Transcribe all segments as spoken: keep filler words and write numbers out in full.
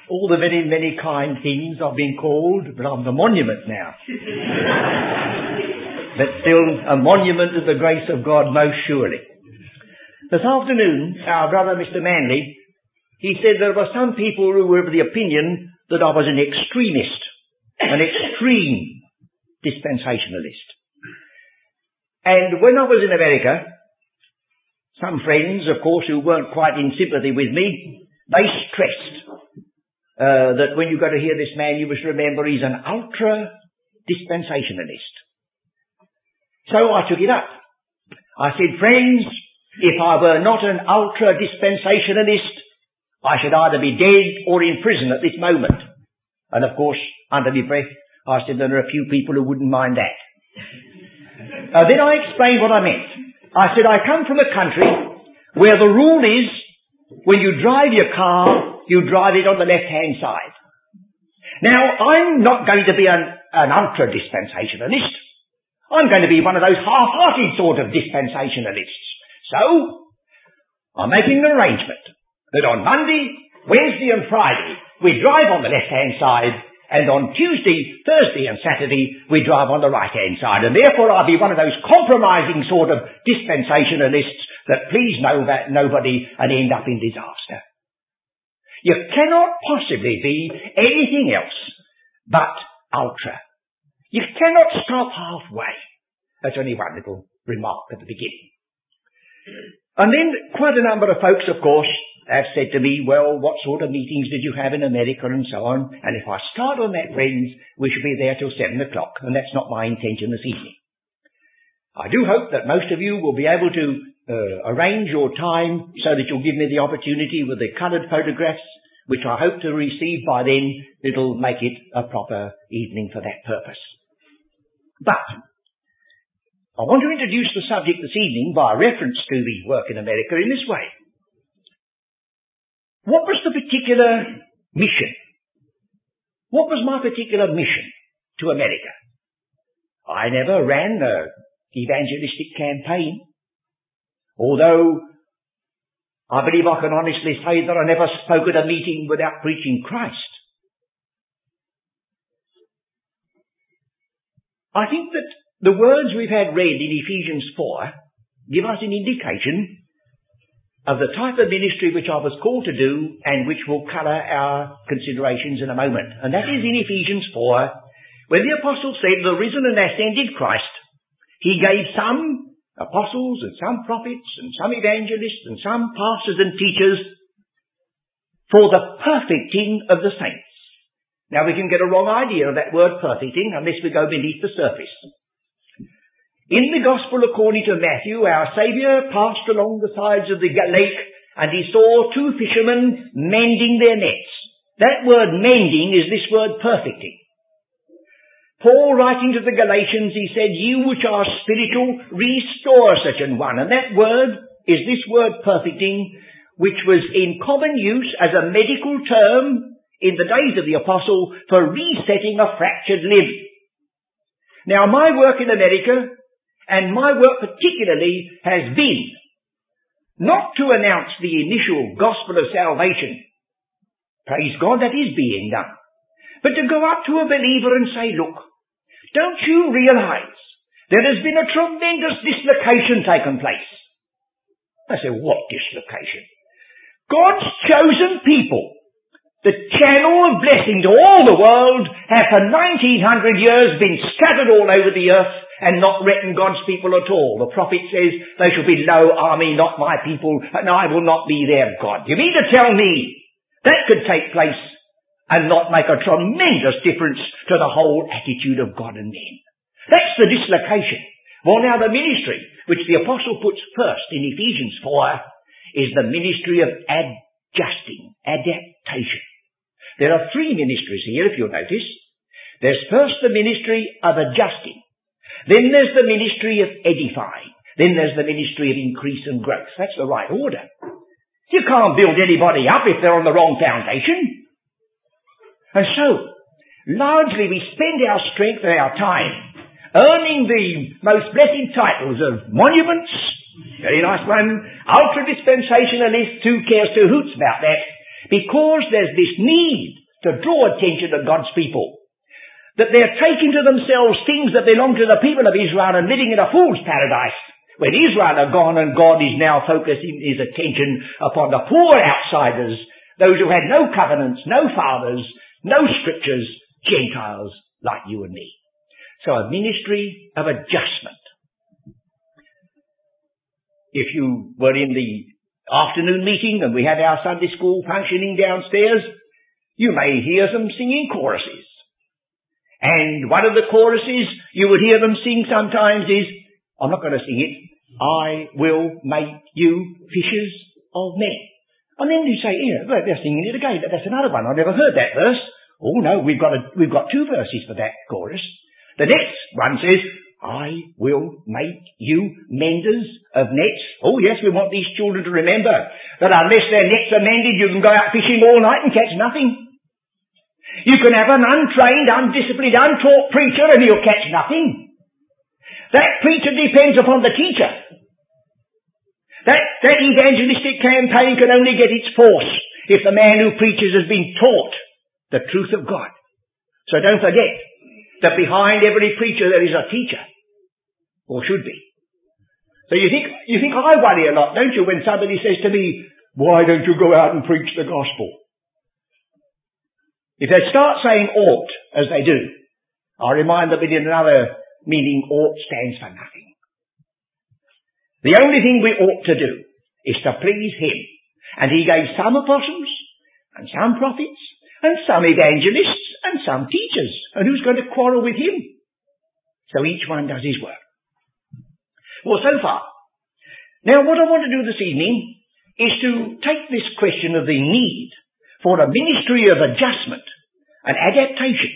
all the many, many kind things I've been called, but I'm the monument now. But still a monument of the grace of God, most surely. This afternoon, our brother Mister Manley, he said there were some people who were of the opinion that I was an extremist, an extreme dispensationalist. And when I was in America, some friends, of course, who weren't quite in sympathy with me, they stressed uh, that when you go to hear this man, you must remember he's an ultra-dispensationalist. So I took it up. I said, friends, if I were not an ultra-dispensationalist, I should either be dead or in prison at this moment. And of course, under my breath, I said there are a few people who wouldn't mind that. Uh, then I explained what I meant. I said I come from a country where the rule is when you drive your car, you drive it on the left-hand side. Now, I'm not going to be an, an ultra-dispensationalist. I'm going to be one of those half-hearted sort of dispensationalists. So, I'm making an arrangement that on Monday, Wednesday and Friday, we drive on the left-hand side, and on Tuesday, Thursday and Saturday, we drive on the right-hand side. And therefore I'll be one of those compromising sort of dispensationalists that please no, nobody and end up in disaster. You cannot possibly be anything else but ultra. You cannot stop halfway. That's only one little remark at the beginning. And then quite a number of folks, of course, have said to me, well, what sort of meetings did you have in America and so on? And if I start on that, friends, we shall be there till seven o'clock, and that's not my intention this evening. I do hope that most of you will be able to uh, arrange your time so that you'll give me the opportunity with the coloured photographs, which I hope to receive by then. It'll make it a proper evening for that purpose. But I want to introduce the subject this evening by reference to the work in America in this way. What was the particular mission? What was my particular mission to America? I never ran an evangelistic campaign, although I believe I can honestly say that I never spoke at a meeting without preaching Christ. I think that the words we've had read in Ephesians four give us an indication of the type of ministry which I was called to do and which will colour our considerations in a moment. And that is in Ephesians four, where the apostle said, the risen and ascended Christ, he gave some apostles and some prophets and some evangelists and some pastors and teachers for the perfecting of the saints. Now we can get a wrong idea of that word perfecting unless we go beneath the surface. In the Gospel according to Matthew, our Saviour passed along the sides of the lake and he saw two fishermen mending their nets. That word mending is this word perfecting. Paul, writing to the Galatians, he said, you which are spiritual, restore such an one. And that word is this word perfecting, which was in common use as a medical term in the days of the apostle for resetting a fractured limb. Now my work in America, and my work particularly, has been not to announce the initial gospel of salvation. Praise God, that is being done. But to go up to a believer and say, look, don't you realise there has been a tremendous dislocation taken place? I say, what dislocation? God's chosen people, the channel of blessing to all the world, have for nineteen hundred years been scattered all over the earth and not reckoned God's people at all. The prophet says, they shall be no army, not my people, and I will not be their God. You mean to tell me that could take place and not make a tremendous difference to the whole attitude of God and men? That's the dislocation. Well, now the ministry, which the apostle puts first in Ephesians four, is the ministry of adjusting, adaptation. There are three ministries here, if you'll notice. There's first the ministry of adjusting. Then there's the ministry of edifying. Then there's the ministry of increase and growth. That's the right order. You can't build anybody up if they're on the wrong foundation. And so, largely we spend our strength and our time earning the most blessed titles of monuments, very nice one, ultra-dispensationalists, who cares two hoots about that, because there's this need to draw attention to God's people, that they're taking to themselves things that belong to the people of Israel and living in a fool's paradise, when Israel are gone and God is now focusing his attention upon the poor outsiders, those who had no covenants, no fathers, no scriptures, Gentiles like you and me. So a ministry of adjustment. If you were in the afternoon meeting and we had our Sunday school functioning downstairs, you may hear them singing choruses. And one of the choruses you would hear them sing sometimes is, I'm not going to sing it, I will make you fishers of men. And then you say, yeah, well, they're singing it again. That's another one. I never heard that verse. Oh no, we've got a, we've got two verses for that chorus. The next one says, I will make you menders of nets. Oh yes, we want these children to remember that unless their nets are mended, you can go out fishing all night and catch nothing. You can have an untrained, undisciplined, untaught preacher and he'll catch nothing. That preacher depends upon the teacher. That, that evangelistic campaign can only get its force if the man who preaches has been taught the truth of God. So don't forget that behind every preacher there is a teacher, or should be. So you think, you think I worry a lot, don't you, when somebody says to me, why don't you go out and preach the gospel? If they start saying ought, as they do, I remind them in another meaning ought stands for nothing. The only thing we ought to do is to please him. And he gave some apostles, and some prophets, and some evangelists, and some teachers. And who's going to quarrel with him? So each one does his work. Well, so far. Now what I want to do this evening is to take this question of the need for a ministry of adjustment and adaptation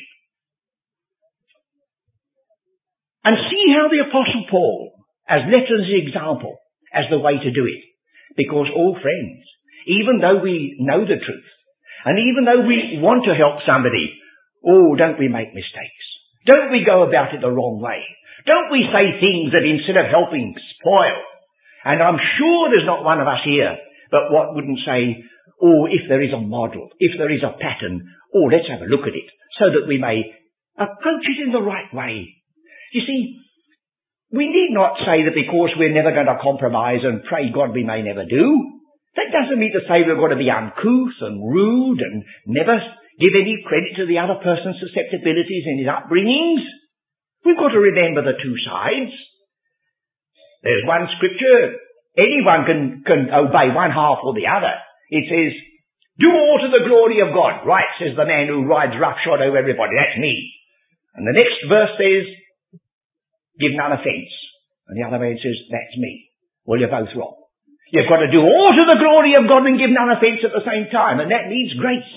and see how the Apostle Paul has left us an example as the way to do it. Because, all friends, even though we know the truth, and even though we want to help somebody, oh, don't we make mistakes? Don't we go about it the wrong way? Don't we say things that instead of helping spoil? And I'm sure there's not one of us here but what wouldn't say, oh, if there is a model, if there is a pattern, oh, let's have a look at it, so that we may approach it in the right way. You see, we need not say that because we're never going to compromise and pray God we may never do. That doesn't mean to say we're going to be uncouth and rude and never give any credit to the other person's susceptibilities and his upbringings. We've got to remember the two sides. There's one scripture, anyone can, can obey one half or the other. It says, do all to the glory of God. Right, says the man who rides roughshod over everybody. That's me. And the next verse says, give none offence. And the other man says, that's me. Well, you're both wrong. You've got to do all to the glory of God and give none offence at the same time. And that needs grace,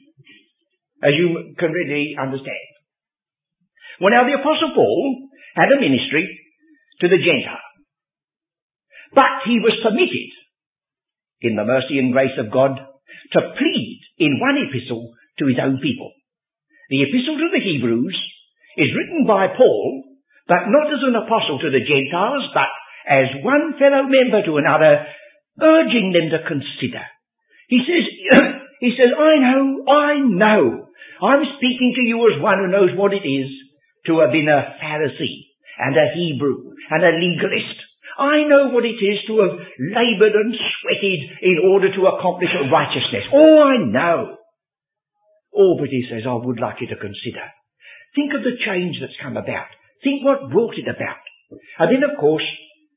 as you can really understand. Well, now the Apostle Paul had a ministry to the Gentile. But he was permitted, in the mercy and grace of God, to plead in one epistle to his own people. The epistle to the Hebrews is written by Paul, but not as an apostle to the Gentiles, but as one fellow member to another, urging them to consider. He says, he says, I know, I know, I'm speaking to you as one who knows what it is to have been a Pharisee and a Hebrew and a legalist. I know what it is to have laboured and sweated in order to accomplish a righteousness. Oh, I know. Oh, but he says, I would like you to consider. Think of the change that's come about. Think what brought it about. And then, of course,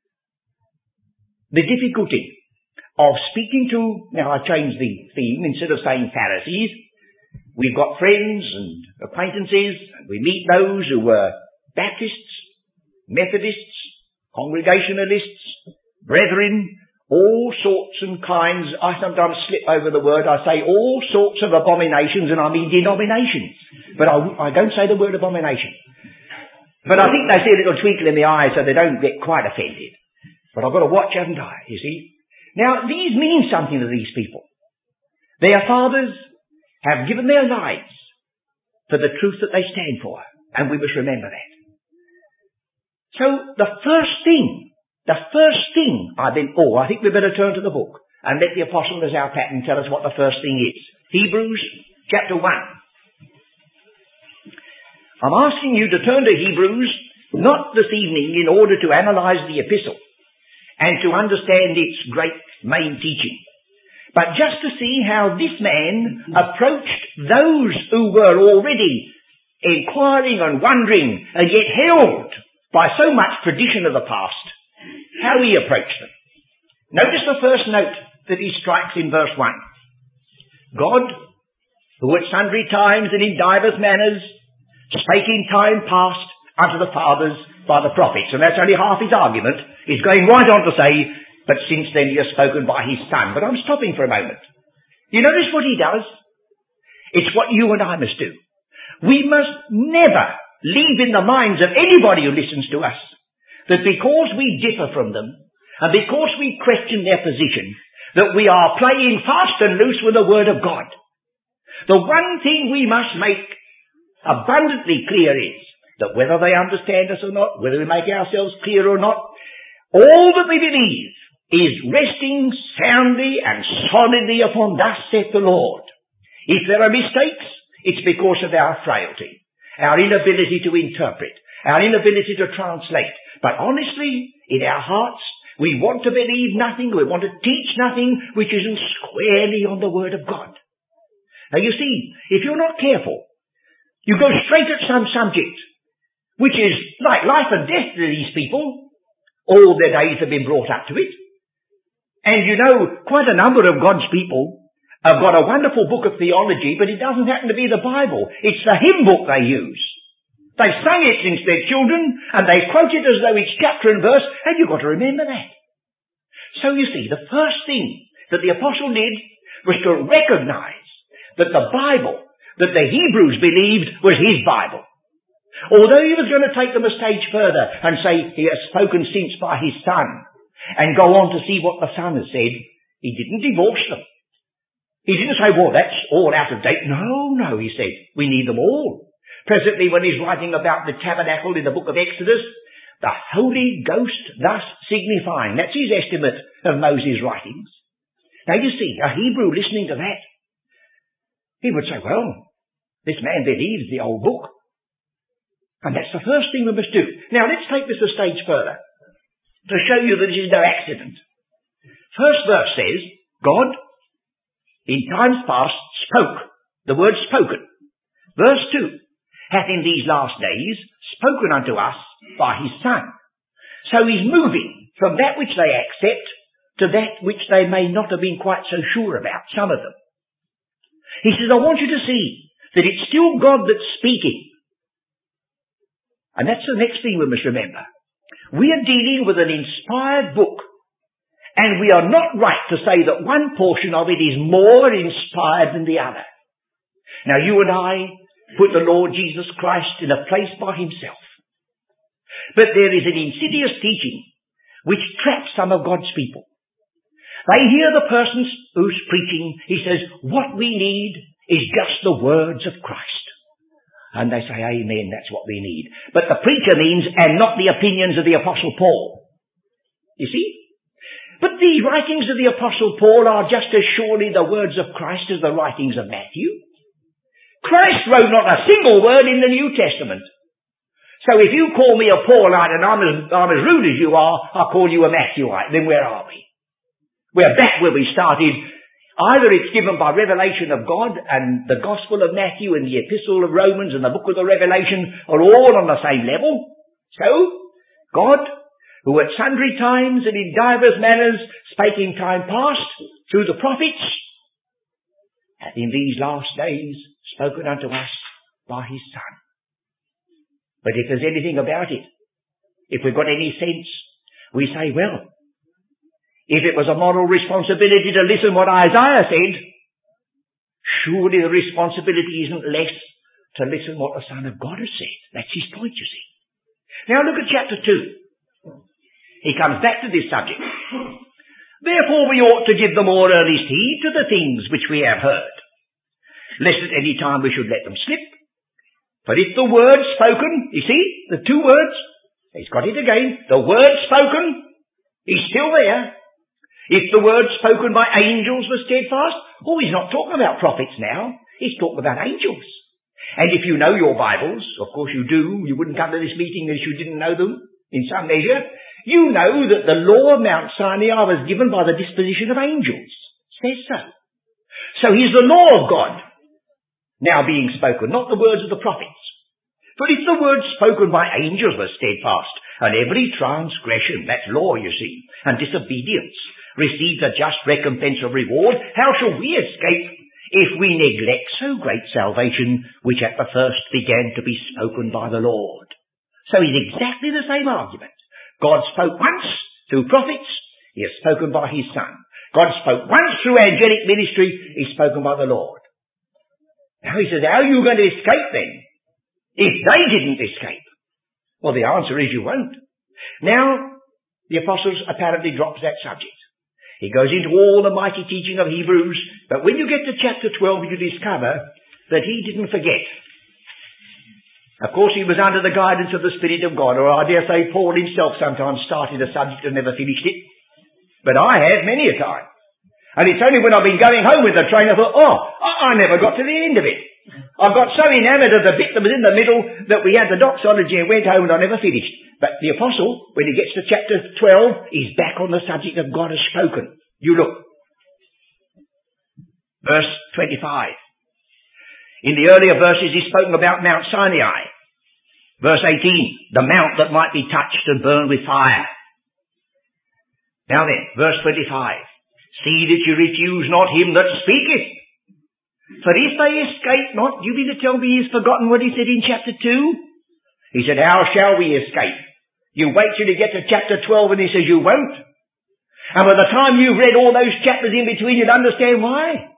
the difficulty of speaking to, now I changed the theme, instead of saying Pharisees, we've got friends and acquaintances, and we meet those who were Baptists, Methodists, Congregationalists, brethren, all sorts and kinds. I sometimes slip over the word. I say all sorts of abominations, and I mean denominations. But I, I don't say the word abomination. But I think they see a little twinkle in the eye so they don't get quite offended. But I've got to watch, haven't I, you see? Now, these mean something to these people. Their fathers have given their lives for the truth that they stand for, and we must remember that. So the first thing, the first thing I've been, oh, I think we better turn to the book and let the apostle as our pattern tell us what the first thing is. Hebrews chapter one. I'm asking you to turn to Hebrews, not this evening in order to analyse the epistle and to understand its great main teaching, but just to see how this man approached those who were already inquiring and wondering and yet held by so much tradition of the past, how he approached them. Notice the first note that he strikes in verse one. God, who at sundry times and in divers manners spake in time past unto the fathers by the prophets. And that's only half his argument. He's going right on to say, but since then he has spoken by his Son. But I'm stopping for a moment. You notice what he does? It's what you and I must do. We must never leave in the minds of anybody who listens to us that because we differ from them and because we question their position, that we are playing fast and loose with the Word of God. The one thing we must make abundantly clear is that whether they understand us or not, whether we make ourselves clear or not, all that we believe is resting soundly and solidly upon thus saith the Lord. If there are mistakes, it's because of our frailty, our inability to interpret, our inability to translate. But honestly, in our hearts, we want to believe nothing, we want to teach nothing which isn't squarely on the Word of God. Now you see, if you're not careful, you go straight at some subject which is like life and death to these people. All their days have been brought up to it. And you know, quite a number of God's people have got a wonderful book of theology, but it doesn't happen to be the Bible. It's the hymn book they use. They've sung it since they're children, and they quote it as though it's chapter and verse, and you've got to remember that. So you see, the first thing that the apostle did was to recognise that the Bible that the Hebrews believed was his Bible. Although he was going to take them a stage further and say he has spoken since by his Son, and go on to see what the Son has said, he didn't divorce them. He didn't say, well, that's all out of date. No, no, he said, we need them all. Presently, when he's writing about the tabernacle in the book of Exodus, the Holy Ghost thus signifying, that's his estimate of Moses' writings. Now you see, a Hebrew listening to that, he would say, well, this man believes the old book. And that's the first thing we must do. Now let's take this a stage further to show you that this is no accident. First verse says, God, in times past, spoke. The word spoken. Verse two, hath in these last days spoken unto us by his Son. So he's moving from that which they accept to that which they may not have been quite so sure about, some of them. He says, I want you to see that it's still God that's speaking. And that's the next thing we must remember. We are dealing with an inspired book, and we are not right to say that one portion of it is more inspired than the other. Now you and I put the Lord Jesus Christ in a place by himself. But there is an insidious teaching which traps some of God's people. They hear the person who's preaching, he says, what we need is just the words of Christ. And they say, amen, that's what we need. But the preacher means, and not the opinions of the Apostle Paul. You see? But the writings of the Apostle Paul are just as surely the words of Christ as the writings of Matthew. Christ wrote not a single word in the New Testament. So if you call me a Paulite and I'm as, I'm as rude as you are, I'll call you a Matthewite. Then where are we? We're back where we started. Either it's given by revelation of God, and the Gospel of Matthew and the Epistle of Romans and the book of the Revelation are all on the same level. So, God, who at sundry times and in divers manners spake in time past through the prophets, hath in these last days spoken unto us by his Son. But if there's anything about it, if we've got any sense, we say, well, if it was a moral responsibility to listen what Isaiah said, surely the responsibility isn't less to listen what the Son of God has said. That's his point, you see. Now look at chapter two. He comes back to this subject. Therefore we ought to give the more earnest heed to the things which we have heard, lest at any time we should let them slip. But if the word spoken, you see, the two words, he's got it again, the word spoken is still there. If the word spoken by angels was steadfast, Oh, he's not talking about prophets now. He's talking about angels. And if you know your Bibles, of course you do, you wouldn't come to this meeting if you didn't know them in some measure, you know that the law of Mount Sinai was given by the disposition of angels. It says so. So here's the law of God now being spoken, not the words of the prophets. For if the words spoken by angels were steadfast, and every transgression, that's law you see, and disobedience receives a just recompense of reward, how shall we escape if we neglect so great salvation, which at the first began to be spoken by the Lord? So it's exactly the same argument. God spoke once through prophets, he has spoken by his Son. God spoke once through angelic ministry, he's spoken by the Lord. Now he says, how are you going to escape then, if they didn't escape? Well, the answer is you won't. Now, the Apostles apparently drops that subject. He goes into all the mighty teaching of Hebrews, but when you get to chapter twelve, you discover that he didn't forget. Of course, he was under the guidance of the Spirit of God, or I dare say Paul himself sometimes started a subject and never finished it. But I have many a time. And it's only when I've been going home with the train I thought, oh, I never got to the end of it. I got so enamoured of the bit that was in the middle that we had the doxology and went home and I never finished. But the Apostle, when he gets to chapter twelve, he's back on the subject of God has spoken. You look. Verse twenty-five. In the earlier verses he's spoken about Mount Sinai. Verse eighteen, the mount that might be touched and burned with fire. Now then, verse twenty-five. See that you refuse not him that speaketh. For if they escape not, you mean to tell me he's forgotten what he said in chapter two? He said, how shall we escape? You wait till you get to chapter twelve and he says you won't. And by the time you've read all those chapters in between, you'd understand why.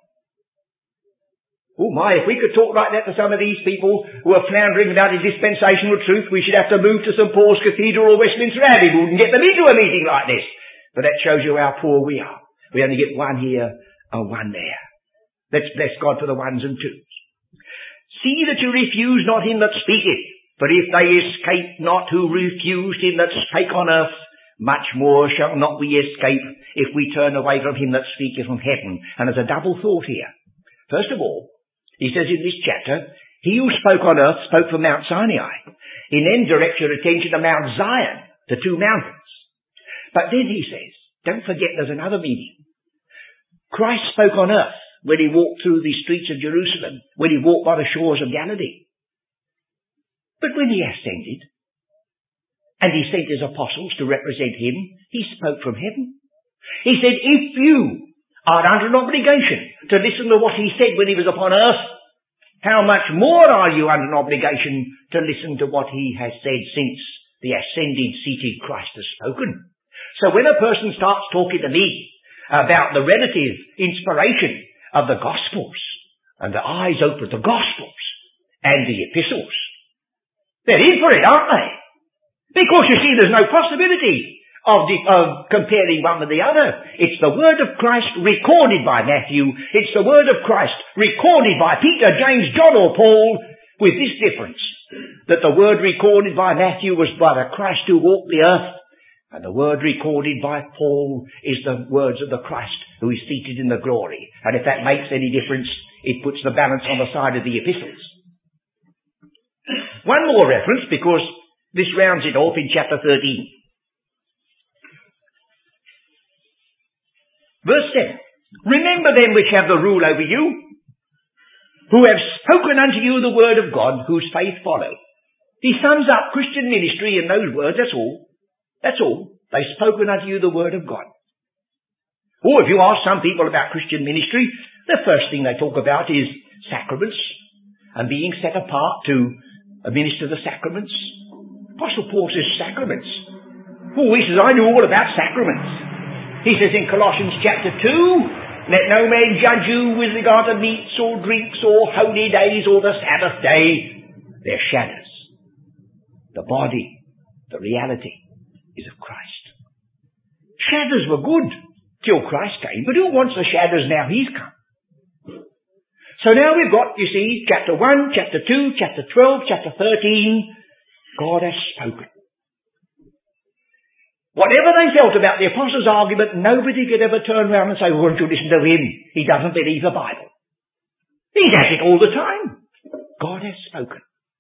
Oh my, if we could talk like that to some of these people who are floundering about the dispensational truth, we should have to move to Saint Paul's Cathedral or Westminster Abbey. We wouldn't get them into a meeting like this. But that shows you how poor we are. We only get one here and one there. Let's bless God for the ones and twos. See that you refuse not him that speaketh. For if they escape not who refused him that spake on earth, much more shall not we escape if we turn away from him that speaketh from heaven. And there's a double thought here. First of all, he says in this chapter, he who spoke on earth spoke from Mount Sinai. He then directs your attention to Mount Zion, the two mountains. But then he says, don't forget there's another meaning. Christ spoke on earth when he walked through the streets of Jerusalem, when he walked by the shores of Galilee. But when he ascended, and he sent his apostles to represent him, he spoke from heaven. He said, if you are under an obligation to listen to what he said when he was upon earth, how much more are you under an obligation to listen to what he has said since the ascended, seated Christ has spoken? So when a person starts talking to me about the relative inspiration of the Gospels, and the eyes open to the Gospels and the epistles, they're in for it, aren't they? Because you see, there's no possibility of, the, of comparing one with the other. It's the word of Christ recorded by Matthew. It's the word of Christ recorded by Peter, James, John or Paul, with this difference, that the word recorded by Matthew was by the Christ who walked the earth, and the word recorded by Paul is the words of the Christ who is seated in the glory. And if that makes any difference, it puts the balance on the side of the epistles. One more reference, because this rounds it off in chapter thirteen. Verse seven. Remember them which have the rule over you, who have spoken unto you the word of God, whose faith follow. He sums up Christian ministry in those words, that's all. That's all. They've spoken unto you the word of God. Or if you ask some people about Christian ministry, the first thing they talk about is sacraments and being set apart to administer the sacraments. Apostle Paul says sacraments. Oh, he says, I knew all about sacraments. He says in Colossians chapter two, let no man judge you with regard to meats or drinks or holy days or the Sabbath day. They're shadows. The body, the reality, is of Christ. Shadows were good till Christ came, but who wants the shadows now he's come? So now we've got, you see, chapter one, chapter two, chapter twelve, chapter thirteen, God has spoken. Whatever they felt about the apostles' argument, nobody could ever turn around and say, well, won't you listen to him? He doesn't believe the Bible. He's at it all the time. God has spoken.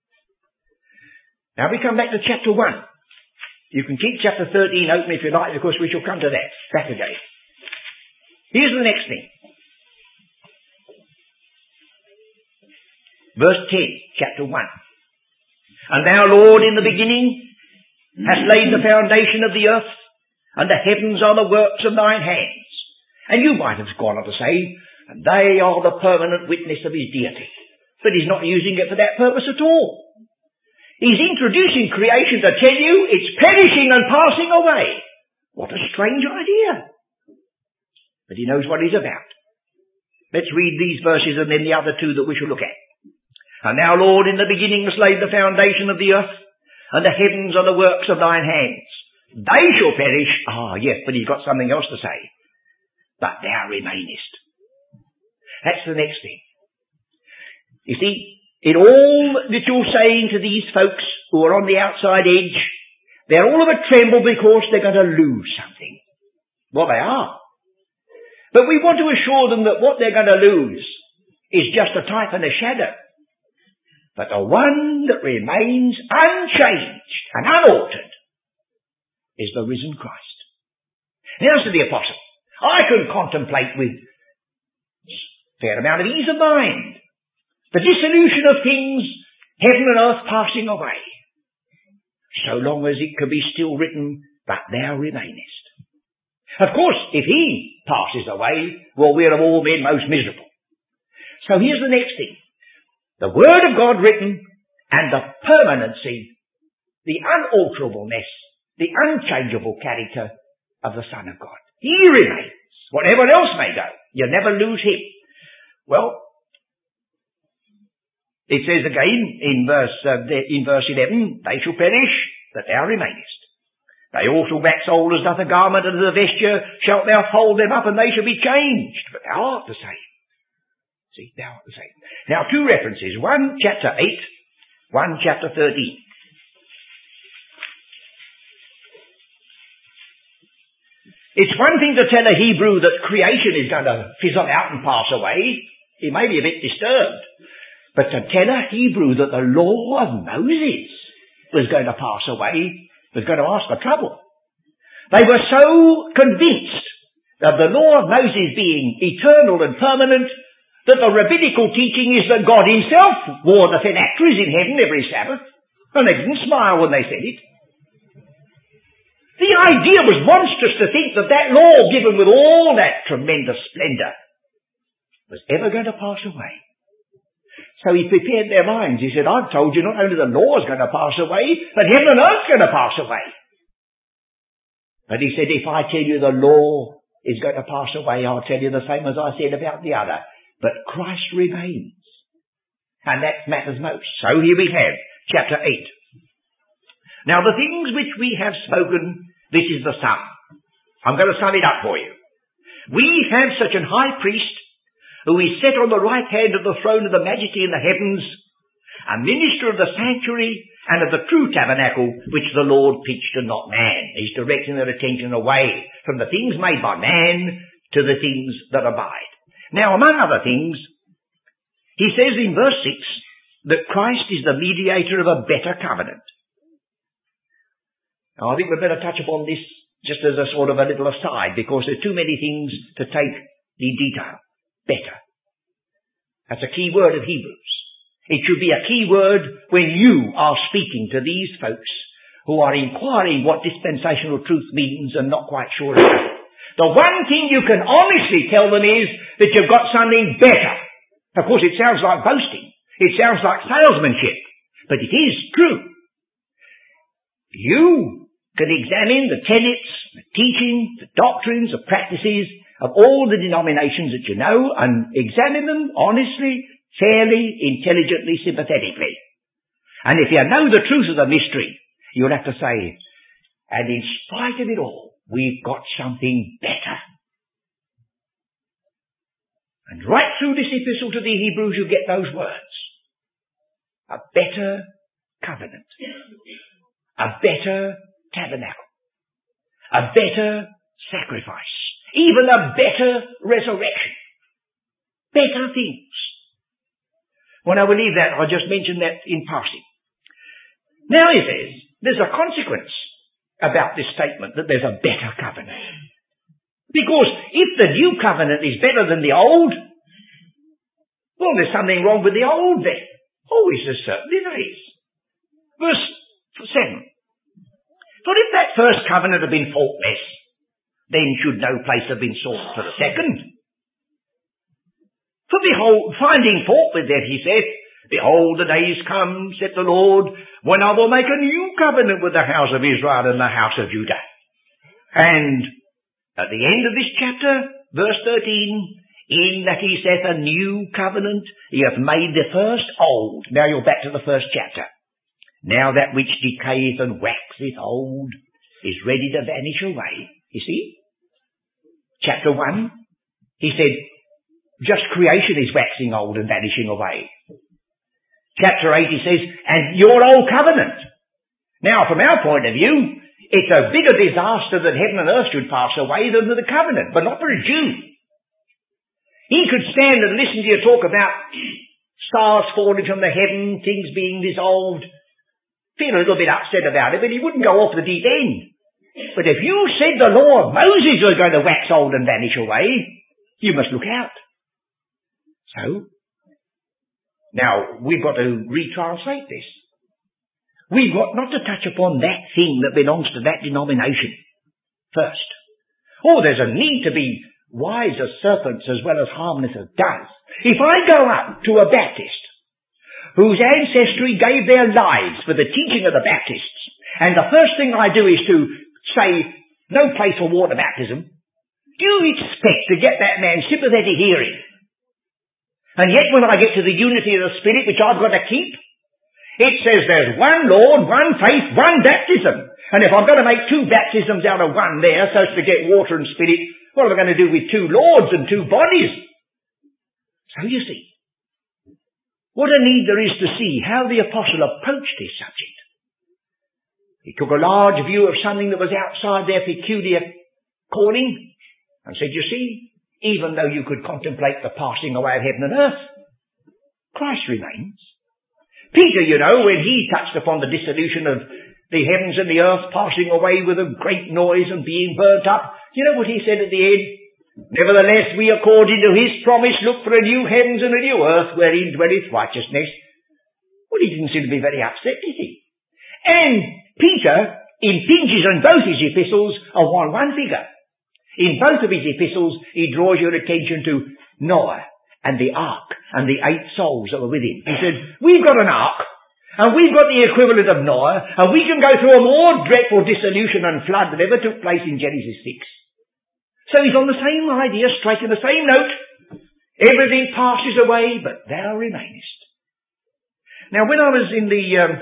Now we come back to chapter one. You can keep chapter thirteen open if you like, because we shall come to that back again. Here's the next thing. Verse ten, chapter one. And thou, Lord, in the beginning hast laid the foundation of the earth, and the heavens are the works of thine hands. And you might have gone on to say, and they are the permanent witness of his deity. But he's not using it for that purpose at all. He's introducing creation to tell you it's perishing and passing away. What a strange idea. But he knows what he's about. Let's read these verses and then the other two that we shall look at. And thou, Lord, in the beginning hast laid the foundation of the earth, and the heavens are the works of thine hands. They shall perish. Ah, yes, but he's got something else to say. But thou remainest. That's the next thing. You see, in all that you're saying to these folks who are on the outside edge, they're all of a tremble because they're going to lose something. Well, they are. But we want to assure them that what they're going to lose is just a type and a shadow. But the one that remains unchanged and unaltered is the risen Christ. Now to the apostle, I can contemplate with a fair amount of ease of mind the dissolution of things, heaven and earth passing away, so long as it can be still written, but thou remainest. Of course, if he passes away, well, we're of all men most miserable. So here's the next thing. The Word of God written and the permanency, the unalterableness, the unchangeable character of the Son of God. He remains. Whatever else may go, you never lose him. Well, it says again in verse uh, in verse eleven, they shall perish, but thou remainest. They also wax old as doth a garment, and as a vesture shalt thou fold them up, and they shall be changed, but thou art the same. See, thou art the same. Now, two references. One, chapter eight. One, chapter thirteen. It's one thing to tell a Hebrew that creation is going to fizzle out and pass away. He may be a bit disturbed. But to tell a Hebrew that the law of Moses was going to pass away was going to ask for trouble. They were so convinced of the law of Moses being eternal and permanent that the rabbinical teaching is that God himself wore the phylacteries in heaven every Sabbath, and they didn't smile when they said it. The idea was monstrous to think that that law, given with all that tremendous splendour, was ever going to pass away. So he prepared their minds. He said, I've told you not only the law is going to pass away, but heaven and earth is going to pass away. But he said, if I tell you the law is going to pass away, I'll tell you the same as I said about the other. But Christ remains. And that matters most. So here we have chapter eight. Now the things which we have spoken, this is the sum. I'm going to sum it up for you. We have such an high priest who is set on the right hand of the throne of the majesty in the heavens, a minister of the sanctuary and of the true tabernacle which the Lord pitched and not man. He's directing their attention away from the things made by man to the things that abide. Now, among other things, he says in verse six that Christ is the mediator of a better covenant. Now, I think we'd better touch upon this just as a sort of a little aside, because there are too many things to take in detail. Better. That's a key word of Hebrews. It should be a key word when you are speaking to these folks who are inquiring what dispensational truth means and not quite sure about it. The one thing you can honestly tell them is that you've got something better. Of course, it sounds like boasting. It sounds like salesmanship. But it is true. You can examine the tenets, the teaching, the doctrines, the practices of all the denominations that you know and examine them honestly, fairly, intelligently, sympathetically. And if you know the truth of the mystery, you'll have to say, and in spite of it all, we've got something better. And right through this epistle to the Hebrews, you get those words. A better covenant. A better tabernacle. a better sacrifice, even a better resurrection, better things. Well, now we leave that. I'll just mention that in passing. Now he says, there's a consequence about this statement that there's a better covenant. Because if the new covenant is better than the old, well, there's something wrong with the old then. Oh, he says, certainly there is. Verse seven. For if that first covenant had been faultless, then should no place have been sought for the second. For behold, finding fault with that, he saith, behold, the days come, saith the Lord, when I will make a new covenant with the house of Israel and the house of Judah. And at the end of this chapter, verse thirteen, in that he saith a new covenant, he hath made the first old. Now you're back to the first chapter. Now that which decayeth and waxeth old is ready to vanish away. You see? Chapter one, he said, just creation is waxing old and vanishing away. Chapter eight, he says, and your old covenant. Now, from our point of view, it's a bigger disaster that heaven and earth should pass away than the covenant, but not for a Jew. He could stand and listen to you talk about stars falling from the heaven, things being dissolved, feel a little bit upset about it, but he wouldn't go off the deep end. But if you said the law of Moses was going to wax old and vanish away, you must look out. So, now, we've got to retranslate this. We've got not to touch upon that thing that belongs to that denomination first. Oh, there's a need to be wise as serpents as well as harmless as doves. If I go up to a Baptist whose ancestry gave their lives for the teaching of the Baptists, and the first thing I do is to say, no place for water baptism, do you expect to get that man sympathetic hearing? And yet when I get to the unity of the Spirit, which I've got to keep, it says there's one Lord, one faith, one baptism. And if I'm going to make two baptisms out of one there, so as to get water and Spirit, what am I going to do with two Lords and two bodies? So you see, what a need there is to see how the apostle approached this subject. He took a large view of something that was outside their peculiar calling and said, you see, even though you could contemplate the passing away of heaven and earth, Christ remains. Peter, you know, when he touched upon the dissolution of the heavens and the earth passing away with a great noise and being burnt up, you know what he said at the end? Nevertheless, we according to his promise look for a new heavens and a new earth wherein dwelleth righteousness. Well, he didn't seem to be very upset, did he? And Peter impinges on both his epistles on one figure. In both of his epistles, he draws your attention to Noah and the ark and the eight souls that were with him. He said, we've got an ark, and we've got the equivalent of Noah, and we can go through a more dreadful dissolution and flood that ever took place in Genesis six. So he's on the same idea, striking the same note. Everything passes away, but thou remainest. Now, when I was in the... Um,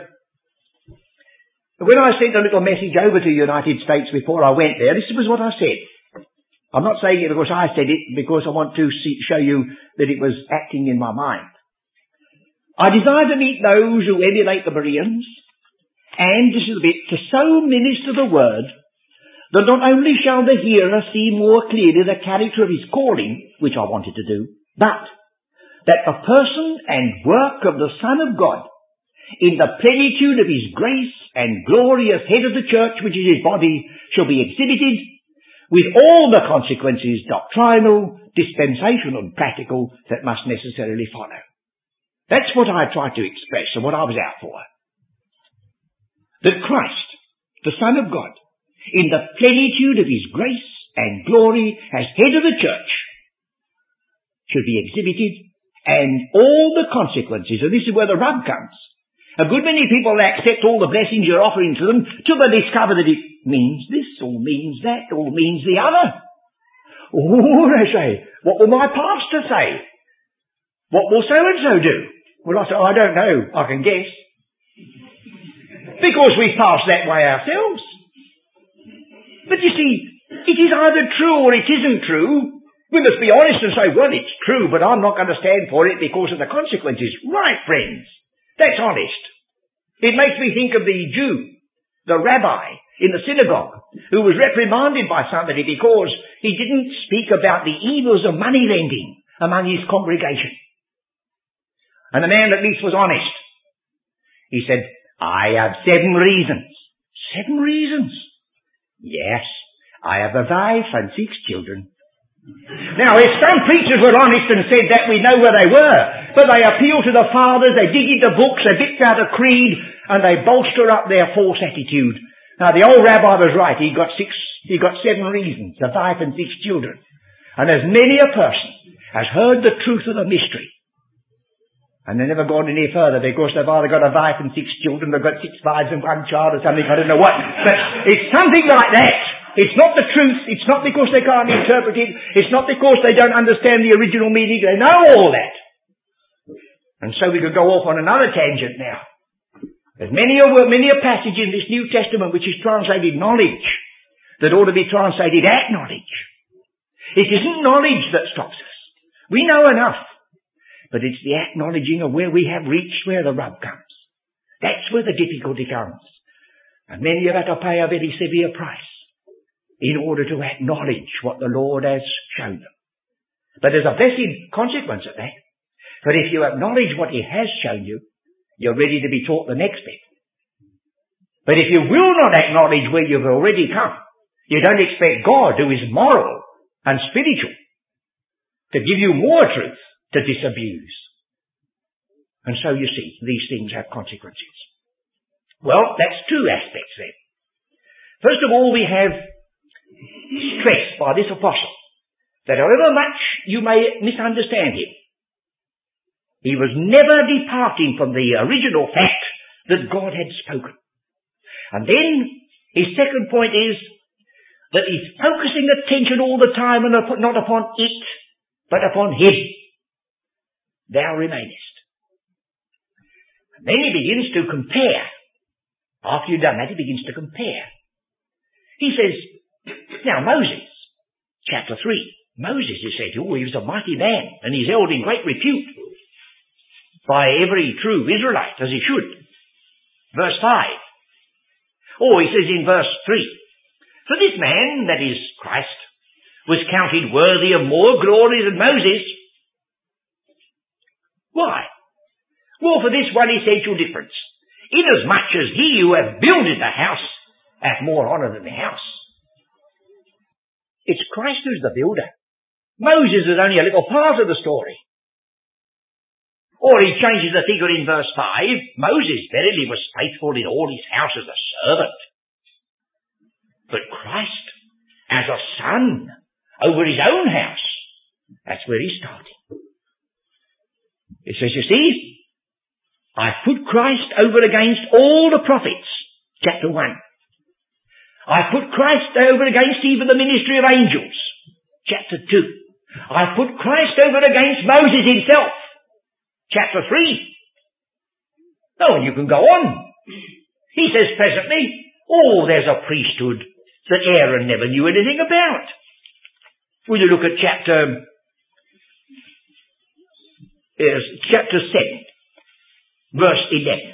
when I sent a little message over to the United States before I went there, this was what I said. I'm not saying it because I said it, because I want to see, show you that it was acting in my mind. I desire to meet those who emulate the Bereans, and, this is a bit, to so minister the word, that not only shall the hearer see more clearly the character of his calling, which I wanted to do, but that the person and work of the Son of God, in the plenitude of his grace and glory as head of the church, which is his body, shall be exhibited, with all the consequences, doctrinal, dispensational, and practical, that must necessarily follow. That's what I tried to express and what I was out for. That Christ, the Son of God, in the plenitude of his grace and glory as head of the church, should be exhibited, and all the consequences, and this is where the rub comes. A good many people accept all the blessings you're offering to them till they discover that it means this, or means that, or means the other. Oh, they say, what will my pastor say? What will so-and-so do? Well, I say, I don't know. I can guess. Because we pass that way ourselves. But you see, it is either true or it isn't true. We must be honest and say, well, it's true, but I'm not going to stand for it because of the consequences. Right, friends. That's honest. It makes me think of the Jew, the rabbi, in the synagogue who was reprimanded by somebody because he didn't speak about the evils of money lending among his congregation. And the man at least was honest. He said, I have seven reasons. Seven reasons? Yes, I have a wife and six children. Now, if some preachers were honest and said that, we know where they were. But they appeal to the fathers, they dig into books, they pick out a creed, and they bolster up their false attitude. Now, the old rabbi was right. He got six, he got seven reasons, a wife and six children. And as many a person has heard the truth of the mystery, and they've never gone any further because they've either got a wife and six children, they've got six wives and one child or something, I don't know what. But it's something like that. It's not the truth. It's not because they can't interpret it. It's not because they don't understand the original meaning. They know all that. And so we could go off on another tangent now. There's many a, many a passage in this New Testament which is translated knowledge that ought to be translated acknowledge. It isn't knowledge that stops us. We know enough. But it's the acknowledging of where we have reached, where the rub comes. That's where the difficulty comes. And many have had to pay a very severe price in order to acknowledge what the Lord has shown them. But there's a blessed consequence of that. For if you acknowledge what He has shown you, you're ready to be taught the next bit. But if you will not acknowledge where you've already come, you don't expect God, who is moral and spiritual, to give you more truth to disabuse. And so you see, these things have consequences. Well, that's two aspects then. First of all, we have stressed by this apostle that however much you may misunderstand him, he was never departing from the original fact that God had spoken. And then his second point is that he's focusing attention all the time and not upon it, but upon him. Thou remainest. And then he begins to compare. After you've done that, he begins to compare. He says, now Moses, chapter three, Moses is said, oh, he was a mighty man, and he's held in great repute by every true Israelite, as he should. Verse five. Or he says in verse three, for this man, that is Christ, was counted worthy of more glory than Moses. Why? Well, for this one essential difference. Inasmuch as he who hath builded the house hath more honour than the house. It's Christ who's the builder. Moses is only a little part of the story. Or he changes the figure in verse five. Moses verily was faithful in all his house as a servant. But Christ, as a son, over his own house, that's where he's starting. It says, you see, I put Christ over against all the prophets, chapter one. I put Christ over against even the ministry of angels, chapter two. I put Christ over against Moses himself, chapter three. Oh, and you can go on. He says presently, oh, there's a priesthood that Aaron never knew anything about. Will you look at chapter, uh, chapter seven, verse eleven.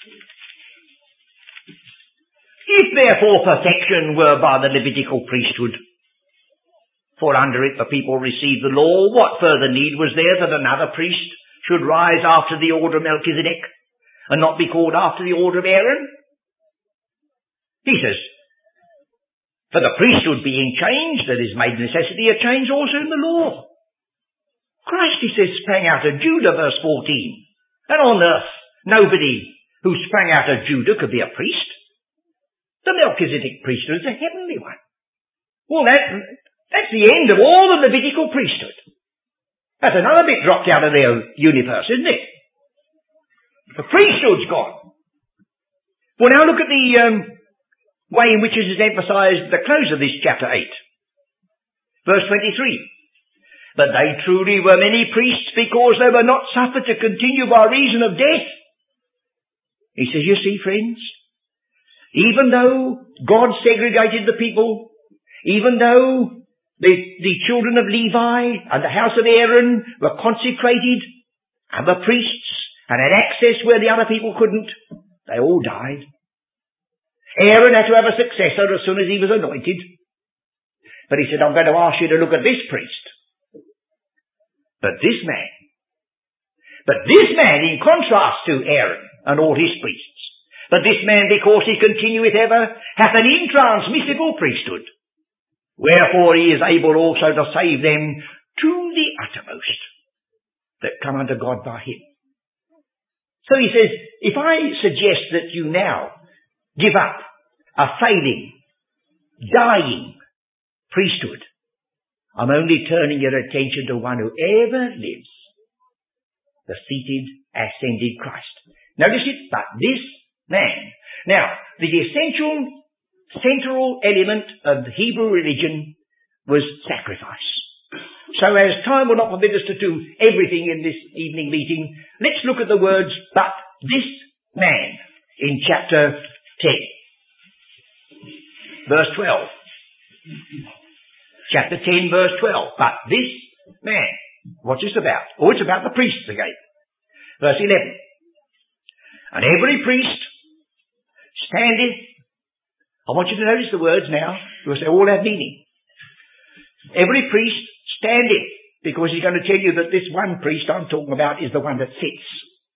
If therefore perfection were by the Levitical priesthood, for under it the people received the law, what further need was there that another priest should rise after the order of Melchizedek, and not be called after the order of Aaron? He says, for the priesthood being changed, there is made necessity a change also in the law. Christ, he says, sprang out of Judah, verse fourteen. And on earth, nobody who sprang out of Judah could be a priest. The Melchizedek priesthood is a heavenly one. Well, that, that's the end of all the Levitical priesthood. That's another bit dropped out of their universe, isn't it? The priesthood's gone. Well, now look at the um, way in which it is emphasized at the close of this chapter eight. Verse twenty-three. But they truly were many priests because they were not suffered to continue by reason of death. He says, you see, friends, even though God segregated the people, even though the, the children of Levi and the house of Aaron were consecrated and were priests and had access where the other people couldn't, they all died. Aaron had to have a successor as soon as he was anointed. But he said, I'm going to ask you to look at this priest. But this man, but this man in contrast to Aaron and all his priests, but this man, because he continueth ever, hath an intransmissible priesthood, wherefore he is able also to save them to the uttermost that come unto God by him. So he says, if I suggest that you now give up a failing, dying priesthood, I'm only turning your attention to one who ever lives, the seated, ascended Christ. Notice it, but this man. Now, the essential, central element of the Hebrew religion was sacrifice. So as time will not permit us to do everything in this evening meeting, let's look at the words, but this man, in chapter ten. Verse twelve. Chapter ten, verse twelve. But this man. What's this about? Oh, it's about the priests again. Verse eleven. And every priest standeth. I want you to notice the words now, because they all have meaning. Every priest standeth, because he's going to tell you that this one priest I'm talking about is the one that sits.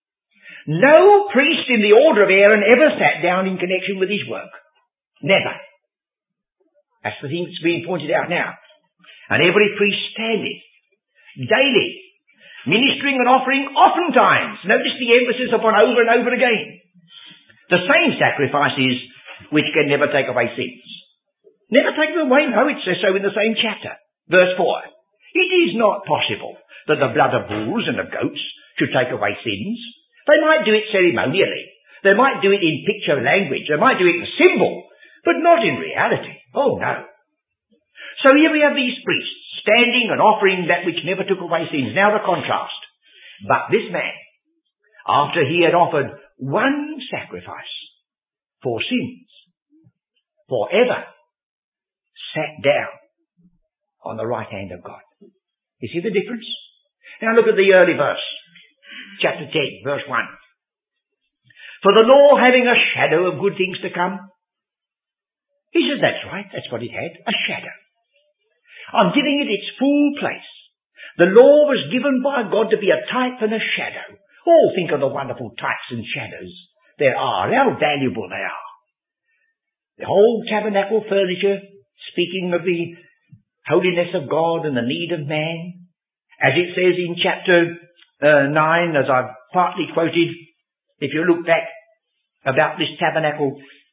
No priest in the order of Aaron ever sat down in connection with his work. Never. That's the thing that's being pointed out now. And every priest standeth daily, ministering and offering oftentimes. Notice the emphasis upon over and over again. The same sacrifices which can never take away sins. Never take them away, no, it says so in the same chapter. Verse four. It is not possible that the blood of bulls and of goats should take away sins. They might do it ceremonially. They might do it in picture language. They might do it in symbol, but not in reality. Oh, no. So here we have these priests standing and offering that which never took away sins. Now the contrast. But this man, after he had offered one sacrifice for sins, forever sat down on the right hand of God. You see the difference? Now look at the early verse. Chapter ten, verse one. For the law having a shadow of good things to come. He says that's right, that's what it had, a shadow. I'm giving it its full place. The law was given by God to be a type and a shadow. Oh, think of the wonderful types and shadows there are, how valuable they are. The whole tabernacle furniture, speaking of the holiness of God and the need of man. As it says in chapter uh, nine, as I've partly quoted, if you look back about this tabernacle,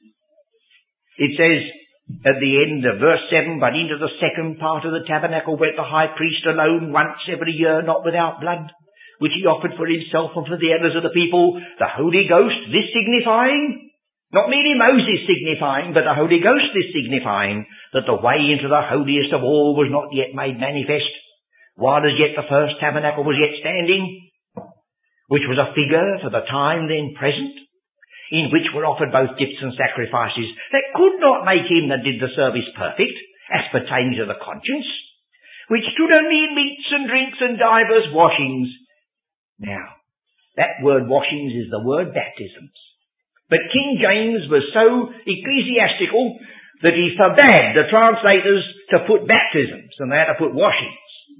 it says at the end of verse seven, but into the second part of the tabernacle went the high priest alone once every year, not without blood, which he offered for himself and for the elders of the people, the Holy Ghost, this signifying, not merely Moses signifying, but the Holy Ghost is signifying that the way into the holiest of all was not yet made manifest, while as yet the first tabernacle was yet standing, which was a figure for the time then present, in which were offered both gifts and sacrifices that could not make him that did the service perfect, as pertains to the conscience, which stood only in meats and drinks and divers washings. Now, that word washings is the word baptisms. But King James was so ecclesiastical that he forbade the translators to put baptisms, and they had to put washings.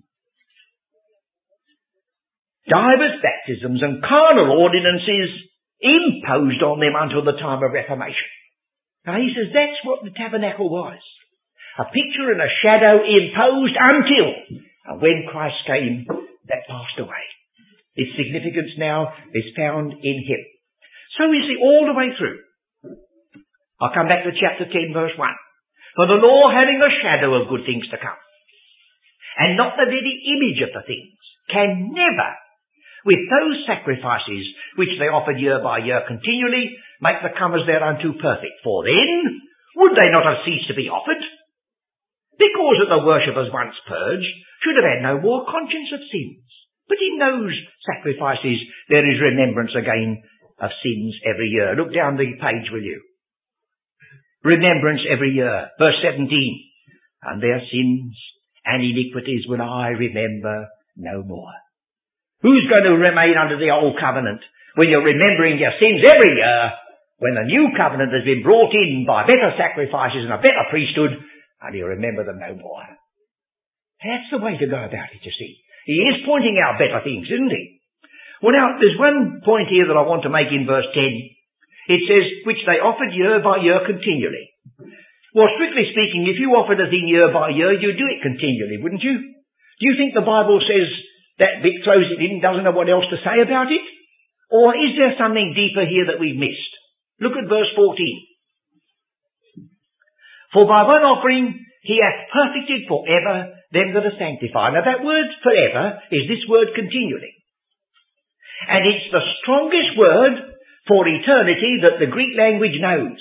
Divers baptisms and carnal ordinances imposed on them until the time of Reformation. Now he says that's what the tabernacle was. A picture and a shadow imposed until, and when Christ came, that passed away. Its significance now is found in him. So we see all the way through. I'll come back to chapter ten, verse one. For the law having a shadow of good things to come, and not the very image of the things, can never, with those sacrifices which they offered year by year continually, make the comers thereunto perfect. For then, would they not have ceased to be offered? Because that the worshippers once purged should have had no more conscience of sins. But in those sacrifices there is remembrance again of sins every year. Look down the page, will you? Remembrance every year. Verse seventeen. And their sins and iniquities will I remember no more. Who's going to remain under the old covenant when you're remembering your sins every year When the new covenant has been brought in by better sacrifices and a better priesthood, and you remember them no more. That's the way to go about it, you see. He is pointing out better things, isn't he? Well, now, there's one point here that I want to make in verse ten. It says, which they offered year by year continually. Well, strictly speaking, if you offered a thing year by year, you'd do it continually, wouldn't you? Do you think the Bible says that bit throws it in, doesn't know what else to say about it? Or is there something deeper here that we've missed? Look at verse fourteen. For by one offering he hath perfected forever them that are sanctified. Now that word forever is this word continually. And it's the strongest word for eternity that the Greek language knows.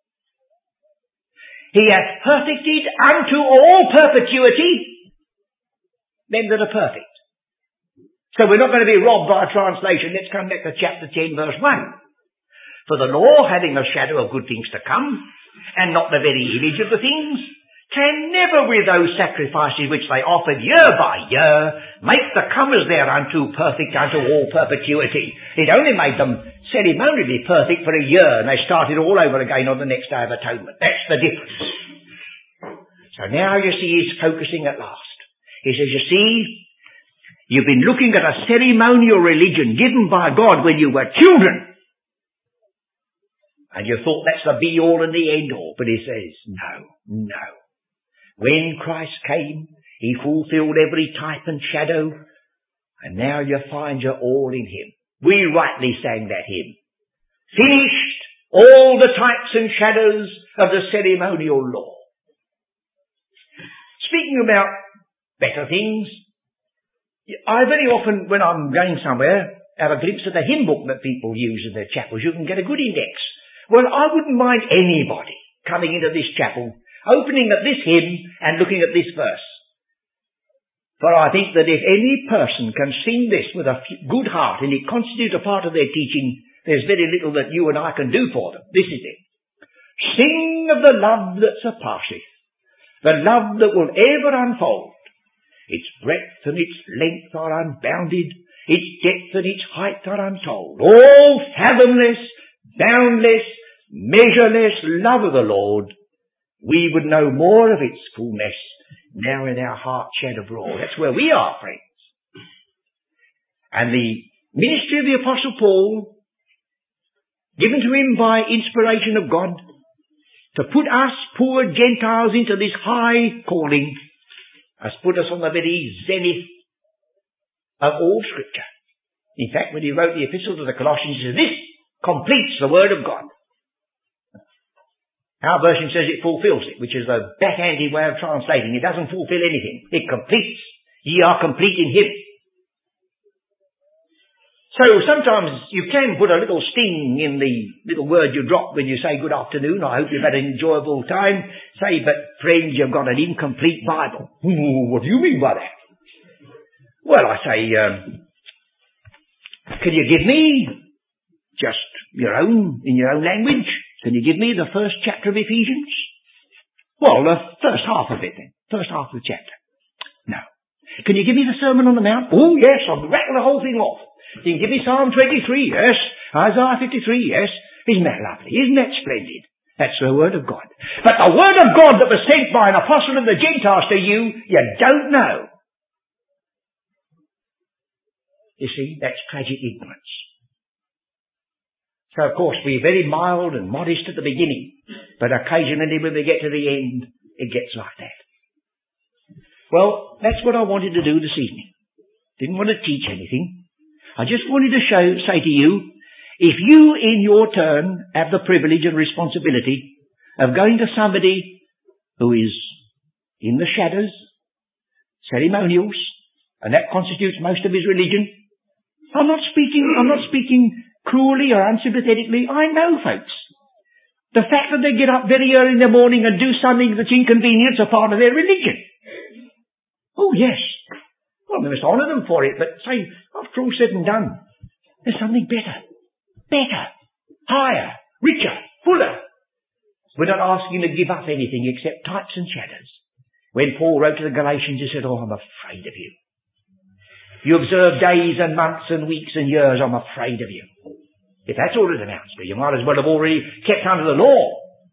He hath perfected unto all perpetuity them that are perfect. So we're not going to be robbed by a translation. Let's come back to chapter ten, verse one. For the law, having a shadow of good things to come, and not the very image of the things, can never with those sacrifices which they offered year by year make the comers thereunto perfect unto all perpetuity. It only made them ceremonially perfect for a year, and they started all over again on the next day of atonement. That's the difference. So now you see he's focusing at last. He says, you see, you've been looking at a ceremonial religion given by God when you were children. And you thought that's the be-all and the end-all. But he says, no, no. When Christ came, he fulfilled every type and shadow. And now you find you're all in him. We rightly sang that hymn. Finished all the types and shadows of the ceremonial law. Speaking about better things, I very often, when I'm going somewhere, have a glimpse of the hymn book that people use in their chapels. You can get a good index. Well, I wouldn't mind anybody coming into this chapel, opening at this hymn and looking at this verse. For I think that if any person can sing this with a good heart and it constitutes a part of their teaching, there's very little that you and I can do for them. This is it. Sing of the love that surpasseth, the love that will ever unfold. Its breadth and its length are unbounded, its depth and its height are untold. All fathomless, boundless, measureless love of the Lord, we would know more of its fullness now in our heart shed abroad. That's where we are, friends. And the ministry of the Apostle Paul, given to him by inspiration of God, to put us poor Gentiles into this high calling, has put us on the very zenith of all Scripture. In fact, when he wrote the epistle to the Colossians, he says, this completes the Word of God. Our version says it fulfills it, which is a backhanded way of translating. It doesn't fulfill anything. It completes. Ye are complete in him. So sometimes you can put a little sting in the little word you drop when you say good afternoon. I hope you've had an enjoyable time. Say, but friends, you've got an incomplete Bible. Ooh, what do you mean by that? Well, I say, um, can you give me just your own, in your own language? Can you give me the first chapter of Ephesians? Well, the first half of it then. First half of the chapter. No. Can you give me the Sermon on the Mount? Oh, yes, I'll rattle the whole thing off. You can give me Psalm twenty-three, yes. Isaiah fifty-three, yes. Isn't that lovely? Isn't that splendid? That's the Word of God. But the Word of God that was sent by an apostle of the Gentiles to you, you don't know. You see, that's tragic ignorance. So, of course, we're very mild and modest at the beginning, but occasionally when we get to the end, it gets like that. Well, that's what I wanted to do this evening. Didn't want to teach anything. I just wanted to show, say to you, if you in your turn have the privilege and responsibility of going to somebody who is in the shadows, ceremonials, and that constitutes most of his religion, I'm not speaking, I'm not speaking cruelly or unsympathetically. I know folks. The fact that they get up very early in the morning and do something that's inconvenient is a part of their religion. Oh, yes. Well, we must honour them for it, but say, after all said and done, there's something better. Better. Higher. Richer. Fuller. We're not asking to give up anything except types and shadows. When Paul wrote to the Galatians, he said, oh, I'm afraid of you. You observe days and months and weeks and years, I'm afraid of you. If that's all it amounts to, you might as well have already kept under the law.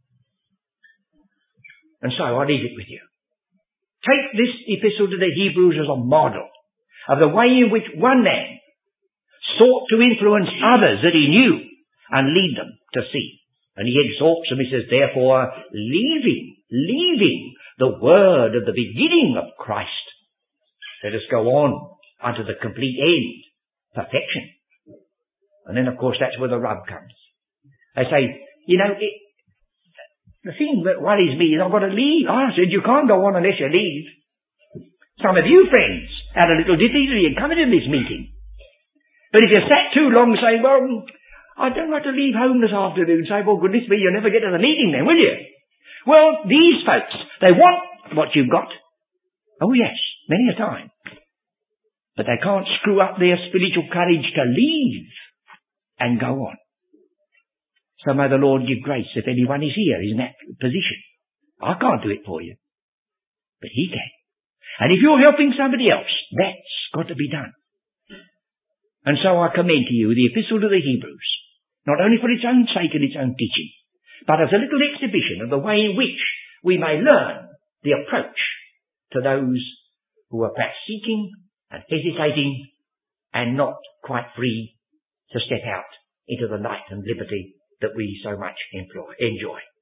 And so I leave it with you. Take this epistle to the Hebrews as a model of the way in which one man sought to influence others that he knew and lead them to see. And he exhorts them, he says, therefore, leaving, leaving the word of the beginning of Christ, let us go on unto the complete end, perfection. And then, of course, that's where the rub comes. They say, you know, it, the thing that worries me is I've got to leave. I said, you can't go on unless you leave. Some of you friends had a little difficulty in coming to this meeting. But if you sat too long saying, well, I don't have to leave home this afternoon, say, well, goodness me, you'll never get to the meeting then, will you? Well, these folks, they want what you've got. Oh yes, many a time. But they can't screw up their spiritual courage to leave and go on. So may the Lord give grace if anyone is here in that position. I can't do it for you, but He can. And if you're helping somebody else, that's got to be done. And so I commend to you the Epistle to the Hebrews, not only for its own sake and its own teaching, but as a little exhibition of the way in which we may learn the approach to those who are perhaps seeking and hesitating and not quite free to step out into the light and liberty that we so much employ, enjoy.